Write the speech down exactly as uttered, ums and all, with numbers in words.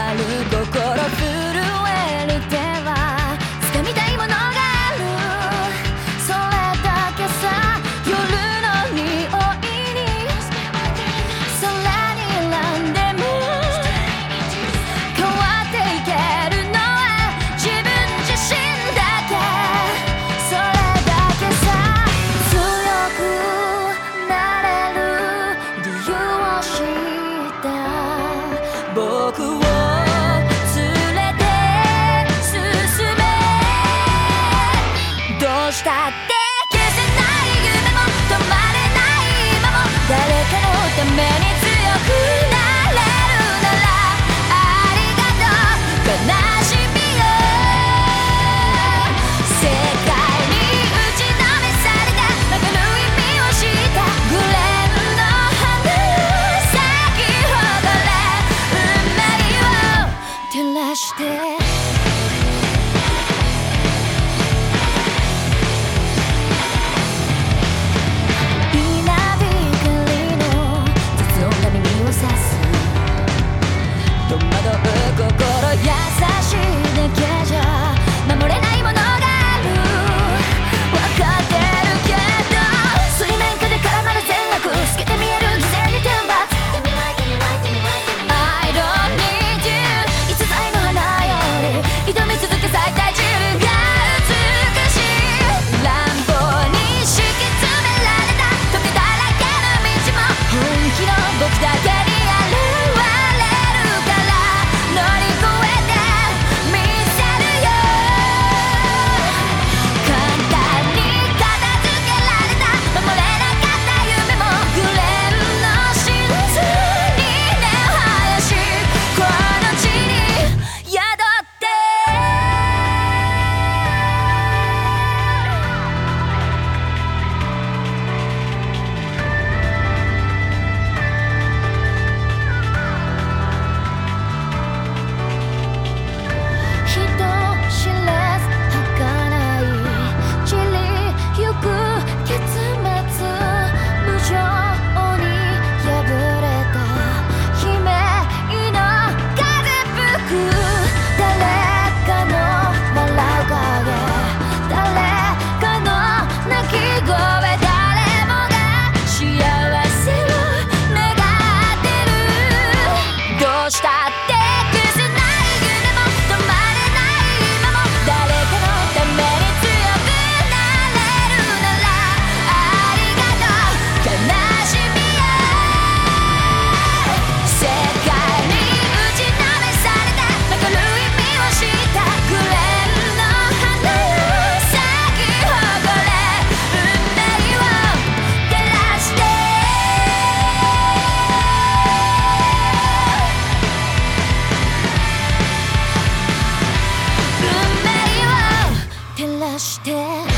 る心震える手は掴みたいものがある。それだけさ、夜の匂いに空に選んでも変わっていけるのは自分自身だけ。それだけさ、強くなれる理由を知った僕を連れて進め。どうしたって消せない夢も止まれない今も誰かのために強くなれるならありがとう悲しみよ。世界に打ちのめされたわかる意味を知ったグレーの花よ咲き誇れ運命を照らしてして